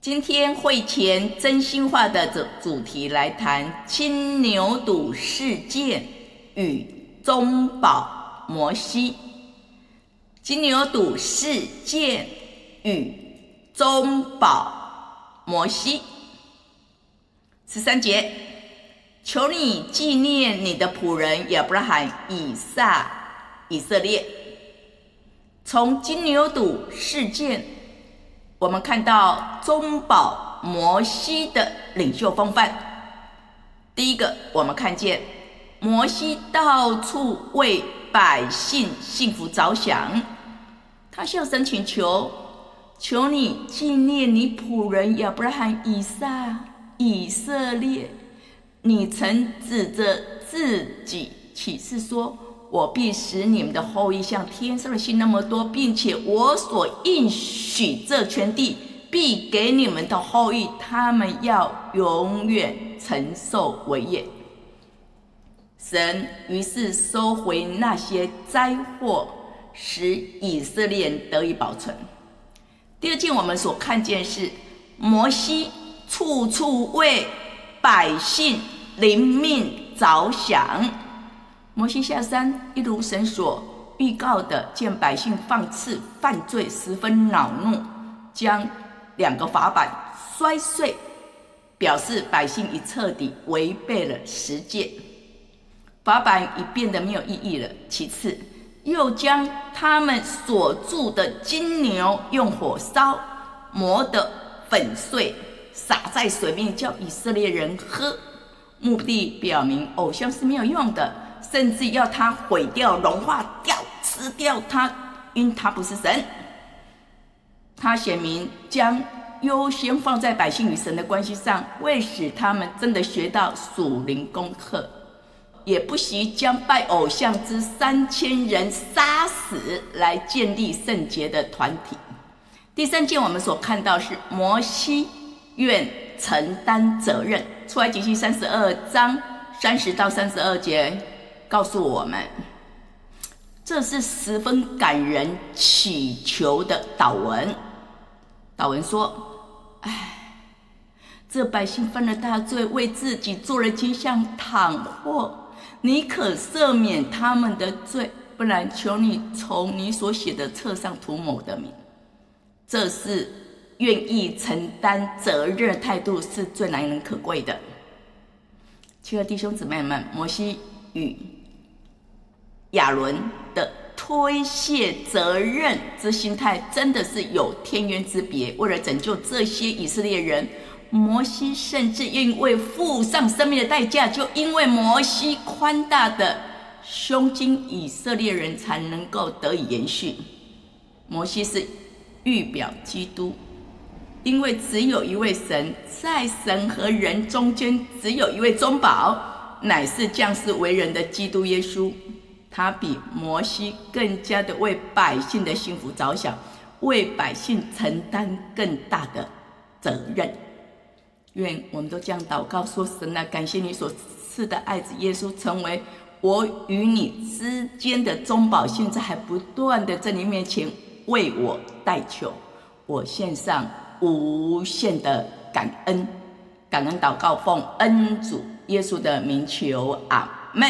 今天会前真心话的主题来谈金牛犊事件与中保摩西。金牛犊事件与中保摩西。13节，求你纪念你的仆人亚伯拉罕、以色列。从金牛犊事件，我们看到中保摩西的领袖风范。第一个，我们看见摩西到处为百姓幸福着想，他向神请求，求你纪念你仆人亚伯拉罕、以色列。你曾指着自己起誓说，我必使你们的后裔像天上的星那么多，并且我所应许这全地必给你们的后裔，他们要永远承受为业。神于是收回那些灾祸，使以色列人得以保存。第二件我们所看见是摩西处处为百姓灵命着想。摩西下山，一如神所预告的，见百姓放肆犯罪，十分恼怒，将2个法板摔碎，表示百姓已彻底违背了十诫，法板已变得没有意义了。其次，又将他们所铸的金牛用火烧，磨得粉碎，洒在水面，叫以色列人喝，目的表明偶像是没有用的，甚至要他毁掉、融化掉、吃掉他，因他不是神。他显明将优先放在百姓与神的关系上，为使他们真的学到属灵功课，也不惜将拜偶像之3000人杀死，来建立圣洁的团体。第三件我们所看到是摩西愿承担责任。出埃及记32章30到32节告诉我们，这是十分感人祈求的祷文。祷文说，这百姓犯了大罪，为自己做了奸相倘祸，你可赦免他们的罪，不然求你从你所写的册上涂抹我的名。这是愿意承担责任的态度，是最难能可贵的。亲爱的弟兄姊妹们，摩西与亚伦的推卸责任之心态真的是有天渊之别。为了拯救这些以色列人，摩西甚至愿意为付上生命的代价，就因为摩西宽大的胸襟，以色列人才能够得以延续。摩西是预表基督，因为只有一位神，在神和人中间只有一位中保，乃是降世为人的基督耶稣。他比摩西更加的为百姓的幸福着想，为百姓承担更大的责任。愿我们都这样祷告说，神啊，感谢你所赐的爱子耶稣成为我与你之间的中保，现在还不断的在你面前为我代求，我献上无限的感恩。感恩祷告奉恩主耶稣的名求，阿们。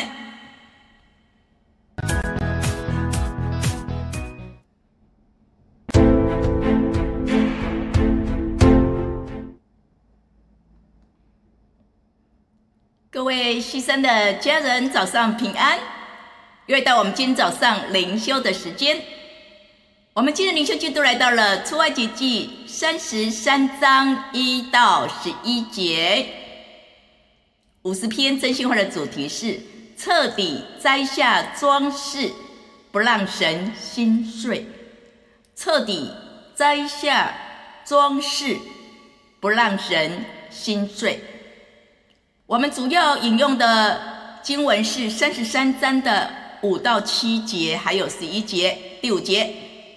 各位牺牲的家人，早上平安！又到我们今天早上灵修的时间。我们今日灵修进度来到了出埃及记33章1到11节。50篇真心话的主题是彻底摘下装饰，不让神心碎。彻底摘下装饰，不让神心碎。我们主要引用的经文是33章的5到7节，还有11节、第5节。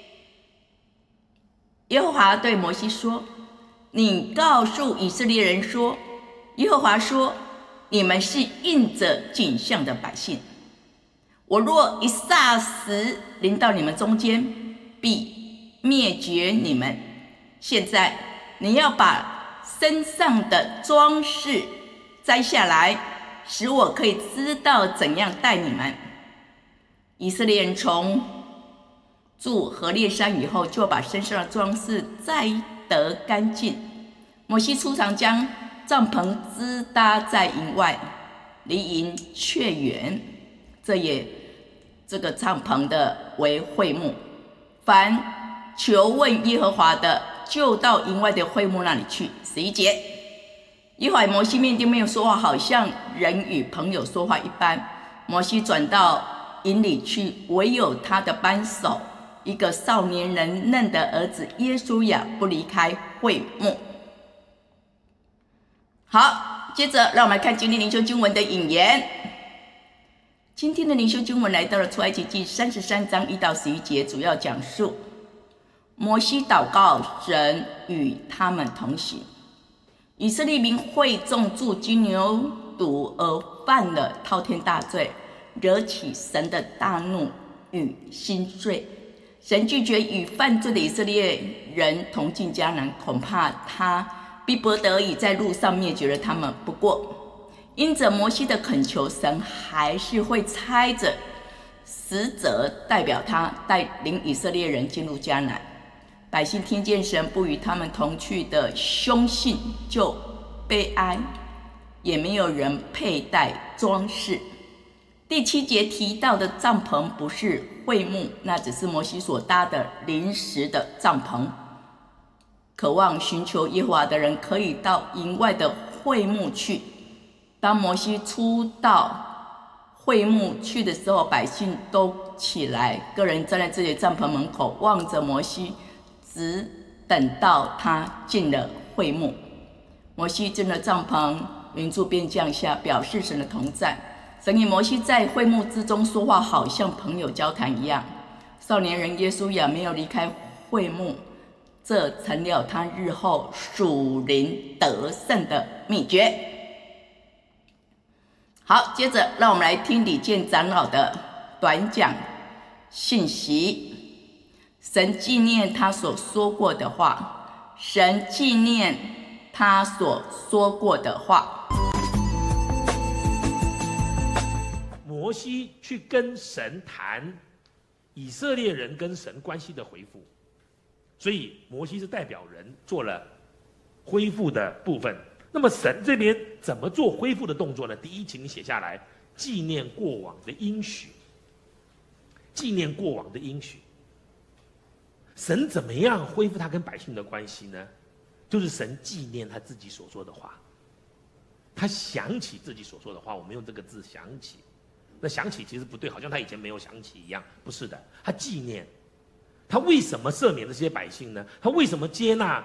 耶和华对摩西说，你告诉以色列人说，耶和华说，你们是印着景象的百姓，我若一霎时临到你们中间，必灭绝你们。现在你要把身上的装饰摘下来，使我可以知道怎样带你们。以色列人从住何烈山以后，就把身上的装饰摘得干净。摩西出场，将帐篷支搭在营外，离营却远。这个帐篷的为会幕。凡求问耶和华的，就到营外的会幕那里去。11节，耶和华与摩西面对面说话，好像人与朋友说话一般。摩西转到营里去，唯有他的扳手，一个少年人嫩的儿子耶稣亚不离开会幕。好，接着让我们来看今天灵修经文的引言。今天的灵修经文来到了出埃及记33章1到11节，主要讲述摩西祷告，神与他们同行。以色列民会众注金牛犊而犯了滔天大罪，惹起神的大怒与心碎。神拒绝与犯罪的以色列人同进迦南，恐怕他逼不得已在路上灭绝了他们。不过因着摩西的恳求，神还是会差着使者代表他带领以色列人进入迦南。百姓听见神不与他们同去的凶信，就悲哀，也没有人佩戴装饰。第7节提到的帐篷不是会幕，那只是摩西所搭的临时的帐篷。渴望寻求耶和华的人可以到营外的会幕去。当摩西出到会幕去的时候，百姓都起来，个人站在自己的帐篷门口，望着摩西，只等到他进了会幕。摩西进了帐篷，云柱便降下，表示神的同在。神与摩西在会幕之中说话，好像朋友交谈一样。少年人耶稣亚没有离开会幕，这成了他日后属灵得胜的秘诀。好，接着让我们来听李健长老的短讲信息。神纪念他所说过的话，神纪念他所说过的话。 摩西去跟神谈以色列人跟神关系的恢复，所以摩西是代表人做了恢复的部分。那么神这边怎么做恢复的动作呢？第一，请你写下来，纪念过往的应许。纪念过往的应许。神怎么样恢复他跟百姓的关系呢？就是神纪念他自己所说的话，他想起自己所说的话。我们用这个字想起，那想起其实不对，好像他以前没有想起一样，不是的，他纪念。他为什么赦免这些百姓呢？他为什么接纳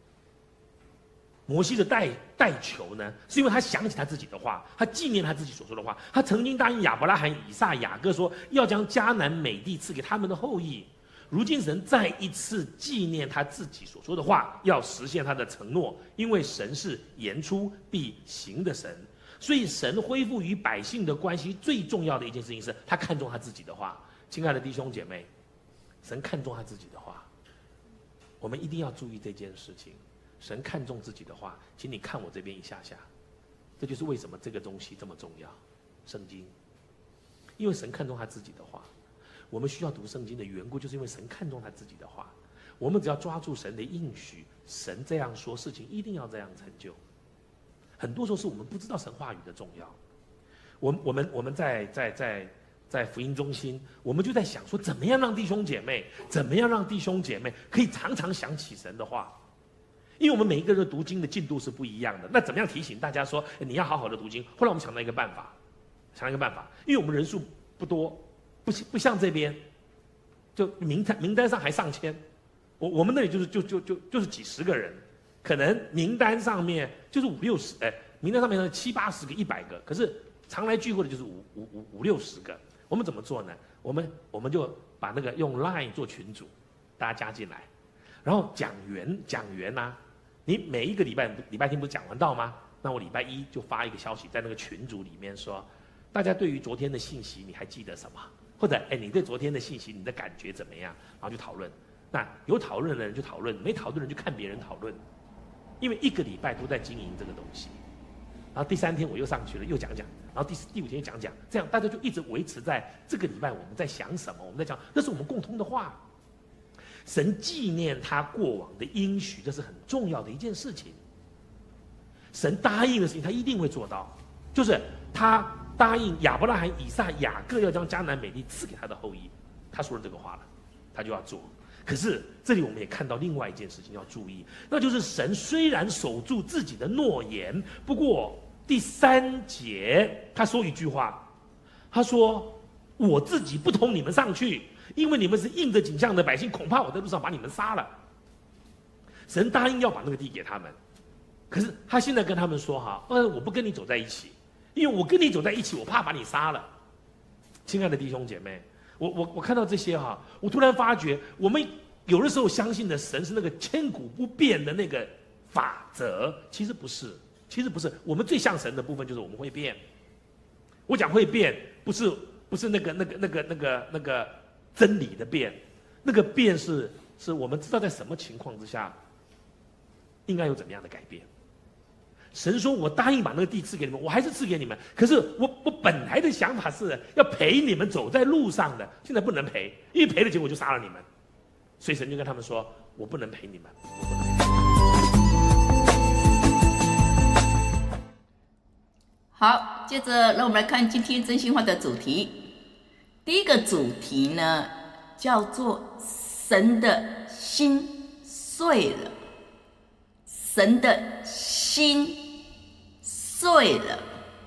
摩西的代求呢？是因为他想起他自己的话，他纪念他自己所说的话。他曾经答应亚伯拉罕、以撒、雅各说，要将迦南美地赐给他们的后裔。如今神再一次纪念他自己所说的话，要实现他的承诺，因为神是言出必行的神。所以神恢复与百姓的关系最重要的一件事情是，他看重他自己的话。亲爱的弟兄姐妹，神看重他自己的话，我们一定要注意这件事情。神看重自己的话，请你看我这边一下下，这就是为什么这个东西这么重要。圣经，因为神看重他自己的话，我们需要读圣经的缘故，就是因为神看重他自己的话。我们只要抓住神的应许，神这样说，事情一定要这样成就。很多时候是我们不知道神话语的重要。我们在福音中心，我们就在想说，怎么样让弟兄姐妹可以常常想起神的话。因为我们每一个人的读经的进度是不一样的，那怎么样提醒大家说，你要好好的读经？后来我们想到一个办法，因为我们人数不多，不像这边，就名单上还上千，我们那里就是几十个人，可能名单上面就是50-60，名单上面70-80个、100个，可是常来聚会的就是50-60个。我们怎么做呢？我们就把那个用 LINE 做群组，大家加进来，然后讲员啊。你每一个礼拜天不是讲完道吗？那我礼拜一就发一个消息在那个群组里面说，大家对于昨天的信息你还记得什么？或者你对昨天的信息你的感觉怎么样？然后就讨论。那有讨论的人就讨论，没讨论的人就看别人讨论。 因为1个礼拜都在经营这个东西，然后第3天我又上去了，又讲讲，然后第5天讲讲，这样大家就一直维持在这个礼拜我们在想什么，我们在讲，那是我们共通的话。神纪念他过往的应许，这是很重要的一件事情。神答应的事情，他一定会做到，就是他答应亚伯拉罕、以撒、雅各要将迦南美地赐给他的后裔，他说了这个话了，他就要做。可是这里我们也看到另外一件事情要注意，那就是神虽然守住自己的诺言，不过第3节他说一句话，他说：“我自己不同你们上去，因为你们是应着景象的百姓，恐怕我在路上把你们杀了。”神答应要把那个地给他们，可是他现在跟他们说：“我不跟你走在一起，因为我跟你走在一起，我怕把你杀了。”亲爱的弟兄姐妹，我看到这些我突然发觉，我们有的时候相信的神是那个千古不变的那个法则，其实不是。我们最像神的部分就是我们会变。我讲会变，不是那个真理的变，那个变是我们知道在什么情况之下应该有怎么样的改变。神说：“我答应把那个地赐给你们，我还是赐给你们。可是我本来的想法是要陪你们走在路上的，现在不能陪，因为陪了结果就杀了你们。所以神就跟他们说：我不能陪你们，我不能陪你们。” 好，接着让我们来看今天真心话的主题。第一个主题呢，叫做神的心碎了。神的心碎了。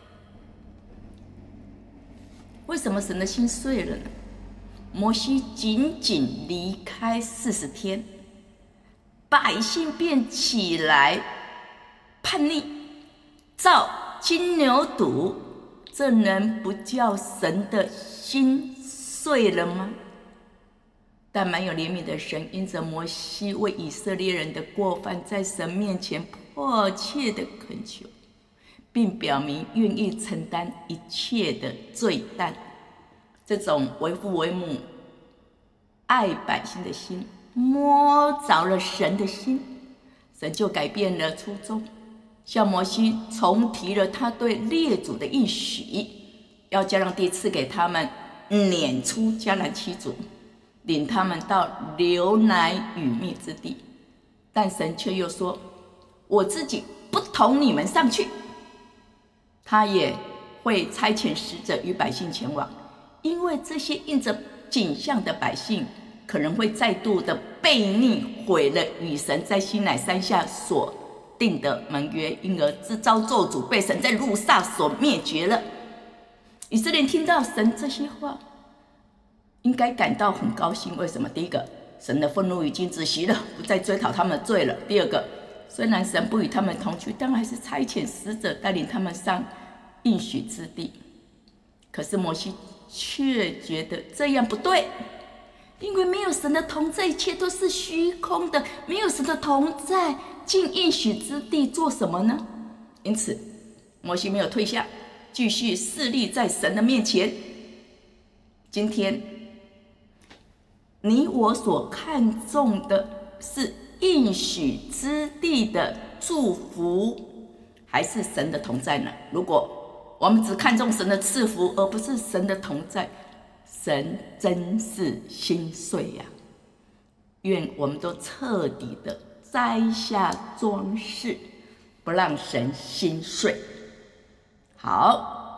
为什么神的心碎了呢？摩西仅仅离开40天，百姓便起来叛逆，造金牛犊，这能不叫神的心碎了吗？但蛮有怜悯的神，因着摩西为以色列人的过犯，在神面前迫切的恳求，并表明愿意承担一切的罪担。这种为父为母、爱百姓的心，摸着了神的心，神就改变了初衷，向摩西重提了他对列祖的应许，要将让地赐给他们，撵出迦南7族，领他们到流奶与蜜之地。但神却又说：我自己不同你们上去。他也会差遣使者与百姓前往，因为这些印着景象的百姓可能会再度的悖逆，毁了与神在西乃山下所定的盟约，因而自遭咒诅，被神在路上所灭绝了。以色列人听到神这些话，应该感到很高兴。为什么？第一个，神的愤怒已经止息了，不再追讨他们的罪了。第二个，虽然神不与他们同去，但还是差遣使者带领他们上应许之地。可是摩西却觉得这样不对，因为没有神的同在，一切都是虚空的。没有神的同在，进应许之地做什么呢？因此摩西没有退下，继续侍立在神的面前。今天你我所看重的是应许之地的祝福，还是神的同在呢？如果我们只看重神的赐福，而不是神的同在，神真是心碎呀！愿我们都彻底的摘下装饰，不让神心碎。好，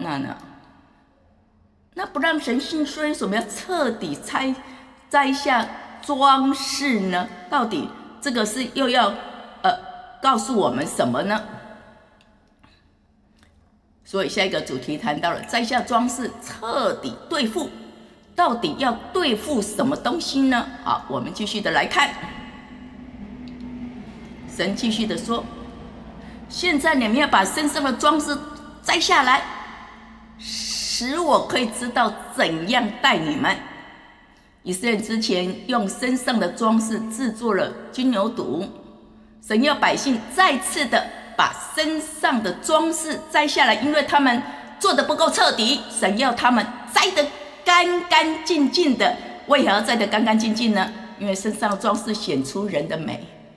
那不让神心碎，为什么要彻底摘下装饰呢？到底这个是又要告诉我们什么呢？所以下一个主题谈到了摘下装饰，彻底对付，到底要对付什么东西呢？好，我们继续的来看。神继续的说：现在你们要把身上的装饰摘下来，使我可以知道怎样待你们。以色列人之前用身上的装饰制作了金牛犊，神要百姓再次的把身上的装饰摘下来，因为他们做得不够彻底，神要他们摘得干干净净的。为何要摘得干干净净呢？因为身上的装饰显出人的美，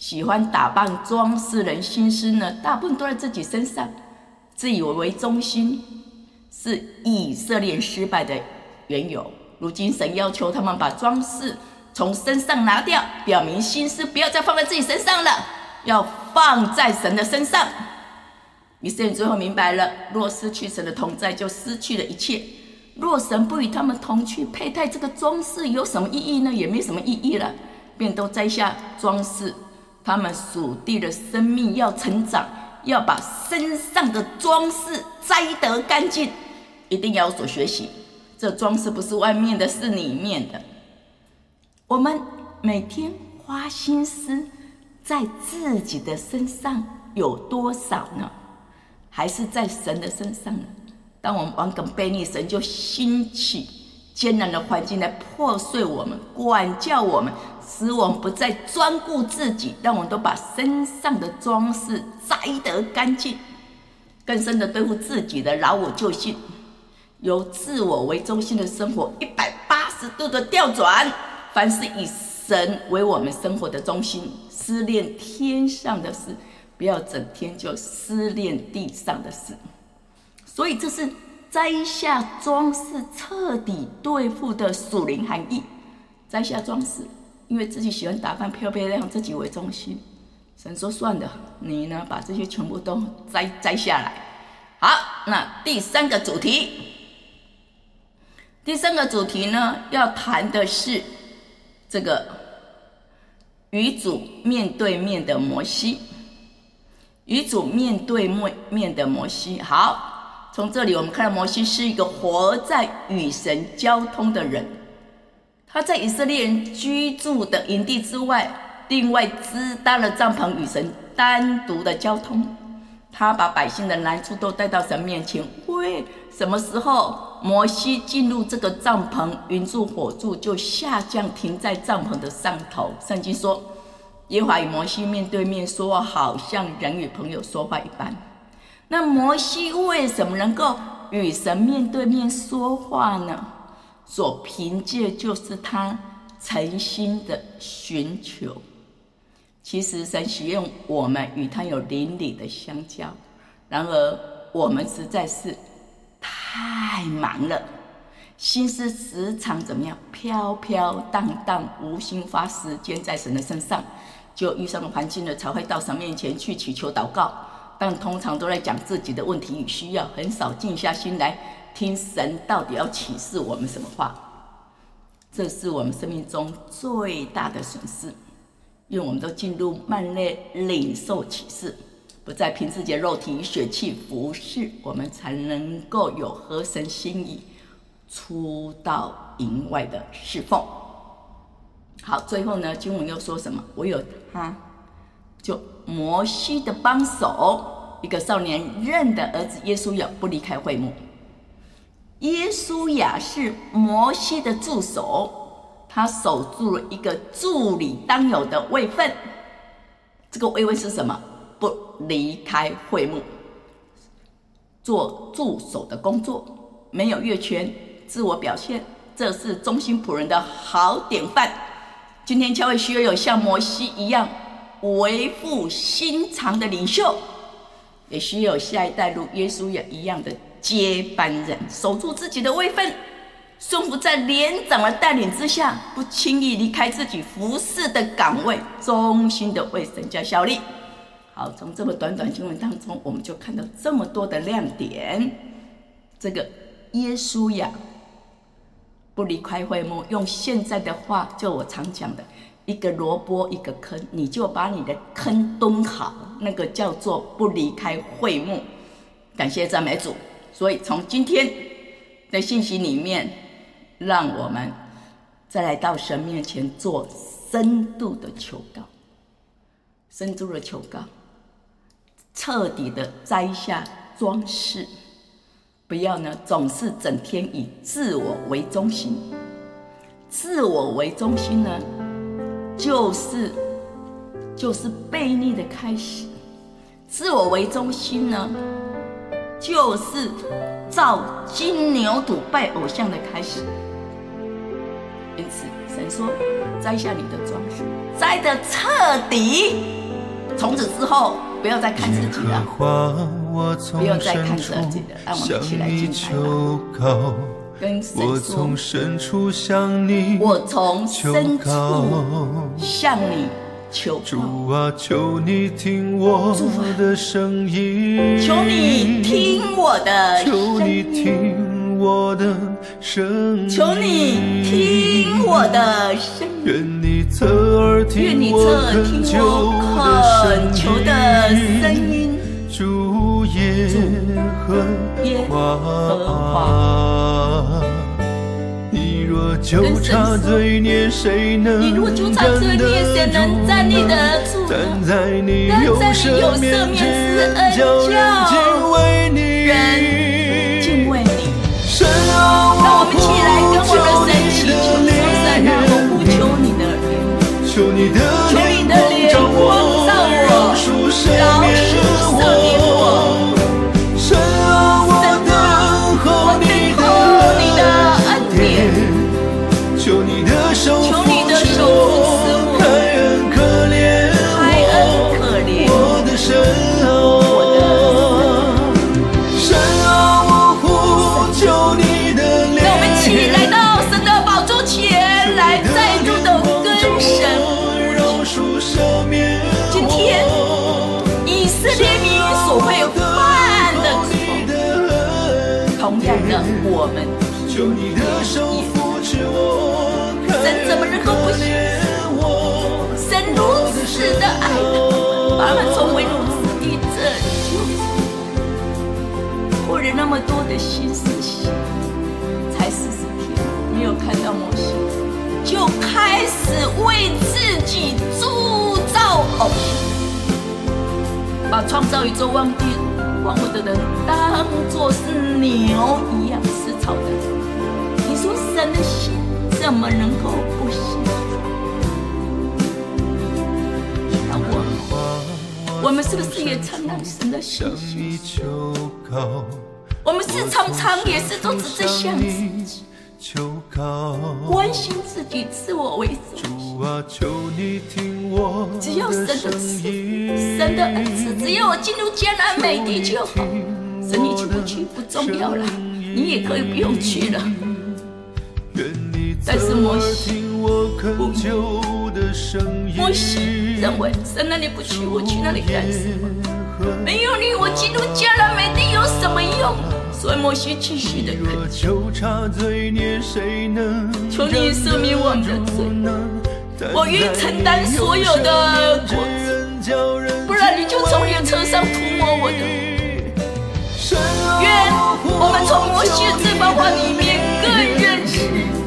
喜欢打扮装饰人心思呢，大部分都在自己身上，自以为中心，是以色列失败的缘由。如今神要求他们把装饰从身上拿掉，表明心思不要再放在自己身上了，要放在神的身上。以色列人最后明白了，若失去神的同在，就失去了一切。若神不与他们同去，佩戴这个装饰有什么意义呢？也没什么意义了，便都摘下装饰。他们属地的生命要成长，要把身上的装饰摘得干净，一定要有所学习。这装饰不是外面的，是里面的。我们每天花心思在自己的身上有多少呢？还是在神的身上呢？当我们顽梗悖逆，神就兴起艰难的环境来破碎我们，管教我们，使我们不再专顾自己，让我们都把身上的装饰摘得干净，更深的对付自己的老我旧性，由自我为中心的生活180度的调转，凡是以神为我们生活的中心，思念天上的事，不要整天就思念地上的事。所以这是摘下装饰彻底对付的属灵含义。摘下装饰，因为自己喜欢打扮漂漂亮，自己为中心。神说算了，你呢把这些全部都摘下来。好，那第三个主题呢，要谈的是这个与主面对面的摩西。与主面对面的摩西。好，从这里我们看到摩西是一个活在与神交通的人。他在以色列人居住的营地之外，另外支搭了帐篷与神单独的交通。他把百姓的难处都带到神面前。什么时候摩西进入这个帐篷，云柱火柱就下降停在帐篷的上头。圣经说，耶和华与摩西面对面说话，好像人与朋友说话一般。那摩西为什么能够与神面对面说话呢？所凭借就是他诚心的寻求。其实神喜悦我们与他有邻里的相交，然而我们实在是太忙了，心思时常怎么样飘飘荡荡，无心花时间在神的身上。就遇上环境了，才会到神面前去祈求祷告，但通常都在讲自己的问题与需要，很少静下心来听神到底要启示我们什么话。这是我们生命中最大的损失，因为我们都进入慢内领受启示，不再凭自己的肉体与血气服侍，我们才能够有合神心意出到营外的侍奉。好，最后呢，经文又说什么？唯有他，就摩西的帮手，一个少年人的儿子耶稣亚不离开会幕。耶稣亚是摩西的助手，他守住了一个助理当有的位分。这个位分是什么？不离开会幕，做助手的工作，没有越权，自我表现，这是忠心仆人的好典范。今天教会需要有像摩西一样为父心肠的领袖，也需要有下一代如耶稣也一样的接班人，守住自己的位分，顺服在连长的带领之下，不轻易离开自己服侍的岗位，忠心的为神家效力。好，从这么短短经文当中，我们就看到这么多的亮点。这个耶稣呀不离开会幕，用现在的话，就我常讲的，一个萝卜一个坑，你就把你的坑蹲好，那个叫做不离开会幕。感谢赞美主。所以从今天的信息里面，让我们再来到神面前做深度的求告，深度的求告，彻底的摘下装饰，不要呢总是整天以自我为中心。自我为中心呢，就是悖逆的开始。自我为中心呢，就是造金牛犊拜偶像的开始。 因此神说摘下你的装饰，摘得彻底，从此之后不要再看自己了，不要再看自己了，让我们一起来敬拜吧，跟神说，我从深处向你求告， 主啊，求你听我的声音， 求你听我的声音，求你听我的声音， 愿你侧耳听我恳求的声音，主耶和华。你若纠察罪孽，谁能站立得住？ 站在你右舍面之恩，叫人敬畏你。神啊， 让我们起来跟我的神祈求，说神啊，我呼求你的脸， 求你的脸光照我，饶恕赦免我。神啊，我等候你的恩典，求你的手扶持我，开恩可怜我的神啊，神啊，我呼求你的脸。 让我们起来到神的宝座前来，再度的跟神今天以色列民所会犯的错，同样的我们求你的手扶持我， 神怎么能够不行？神如此的爱他们，把他们从为奴之地拯救出，或者那么多的心思血，才40天，没有看到摩西就开始为自己铸造偶像，把创造宇宙万物的人当作是牛一样吃草的人。你说神的心怎么能够不行？那我们是不是也常让神的心心？我们是常常也是都只是想自己，关心自己，自我为中心。只要神的慈，神的恩赐，只要我进入迦南美地就好。神你去不去不重要了，你也可以不用去了。但是摩西认为神那里不去，我去那里干什么？没有你，我进入迦南美地有什么用？所以摩西继续的恳求，求你赦免我们的罪，我愿意承担所有的过错，不然你就从你的车上涂抹我的。愿我们从摩西的这番话里面更认识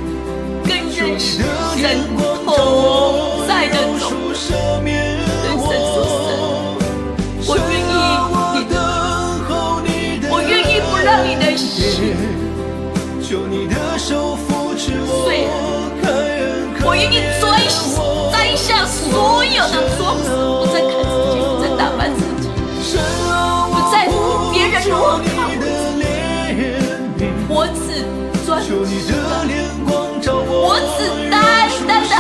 神同在的种，跟神说神，我愿意不让你的心碎了，我愿意摘下所有的装饰，不再看自己，不再打扮自己，不在乎别人如何看我只专注我只单单的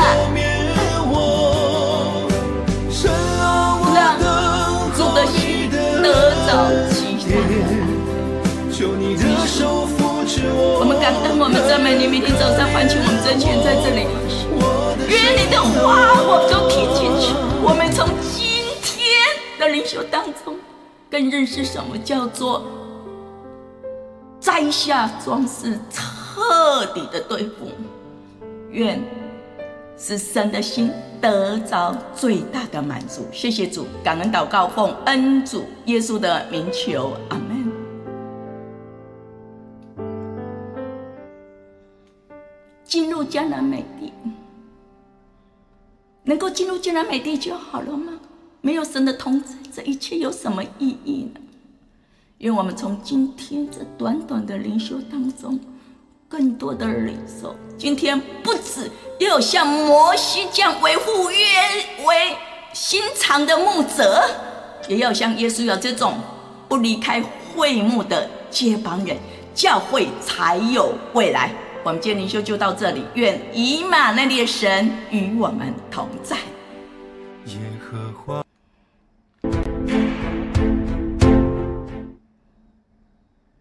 让主的心得着极大的我们感恩，我们赞美你，每天早上唤醒我们真前在这里。愿你的话我们都听进去，我们从今天的灵修当中更认识什么叫做摘下装饰，彻底的对付。愿使神的心得着最大的满足。谢谢主，感恩祷告，奉恩主耶稣的名求，阿们。进入迦南美地，能够进入迦南美地就好了吗？没有神的同在，这一切有什么意义呢？愿我们从今天这短短的灵修当中更多的领受。今天不只要有像摩西这样维护约为心肠的牧者，也要像耶稣有这种不离开会幕的接班人，教会才有未来。 我们今天灵修就到这里，愿以马内利的神与我们同在。 耶和华